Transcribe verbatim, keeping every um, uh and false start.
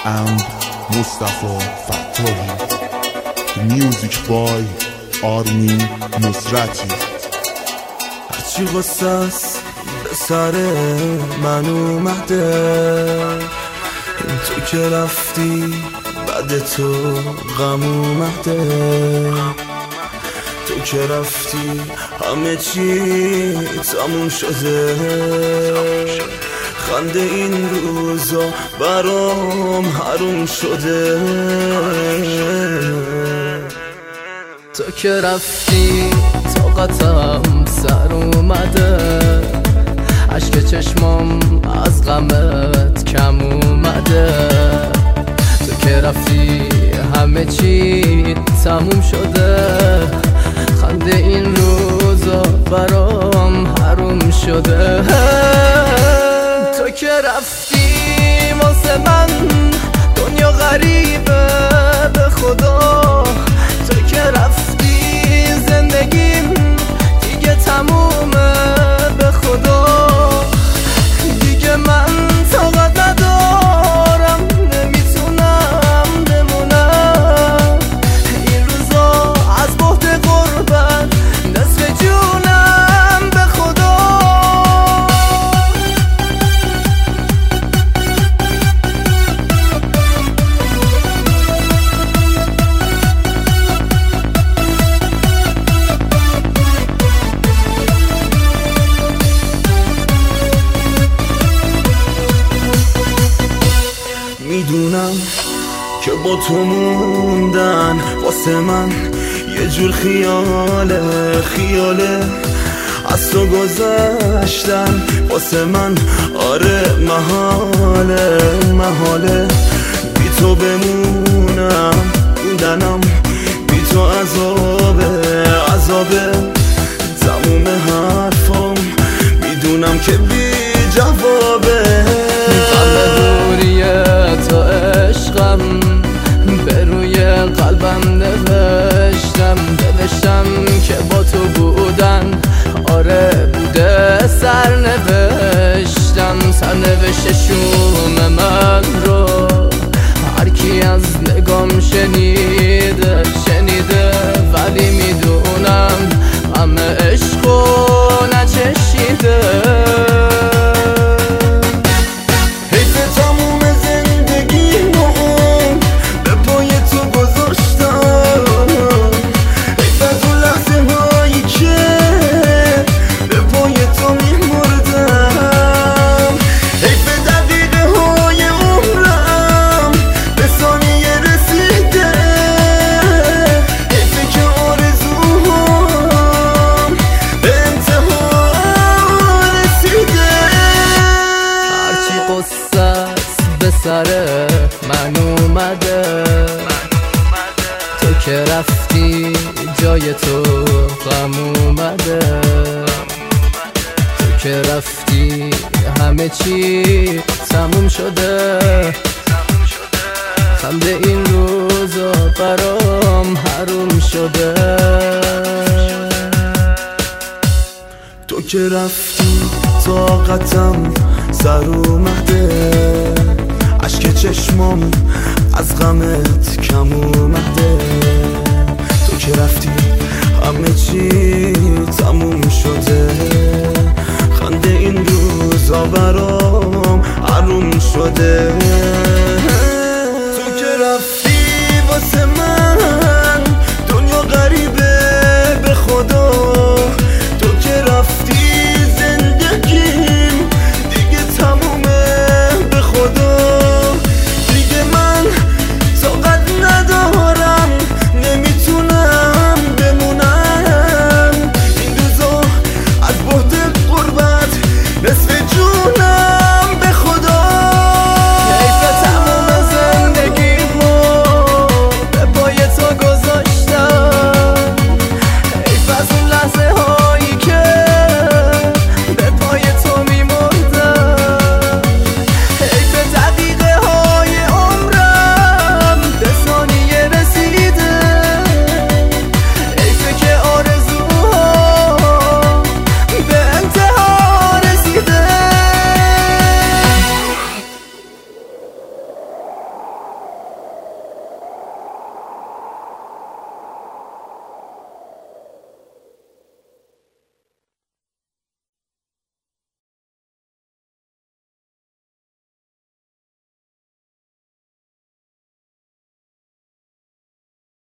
and Mustafa Fattahi. The music by Armin Nusrati. هرچی قصه است به سر من اومده، تو که رفتی بعد تو غم اومده، تو که رفتی همه چی تموم شده، خنده این روزا برام حروم شده. تو که رفتی طاقتم سر اومده، عشق چشمام از غمت کم اومده، تو که رفتی همه چی تموم شده، خنده این روزا برام حروم شده. تو که رفتی واسه من دنیا غریبه به خدا، تو که رفتی زندگیم دیگه تمومه به خدا، دیگه من طاقت ندارم نمیتونم بمونم، این روزا از بحت غربت نصف جونم به خدا. میدونم که با تو موندن واسه من یه جور خیاله، خیاله از تو گذشتن واسه من آره محاله، محاله بی تو بمونم، موندنم بی تو عذابه، عذابه تموم حرفام میدونم که بی جوابه. تو عشقم به روی قلبم نوشتم، نوشتم که با تو بودن آره بوده، سر نوشتم، سر نوشته شوم من رو هر کی از نگام شنیده، شنیده ولی میدونم همه عشقو نچشیده. سر من اومده، تو که رفتی جای تو غم اومده، تو که رفتی همه چی تموم شده، خنده این روزا برام حروم شده. تو که رفتی طاقتم سر اومده، عشق چشمام از غمت کم اومده،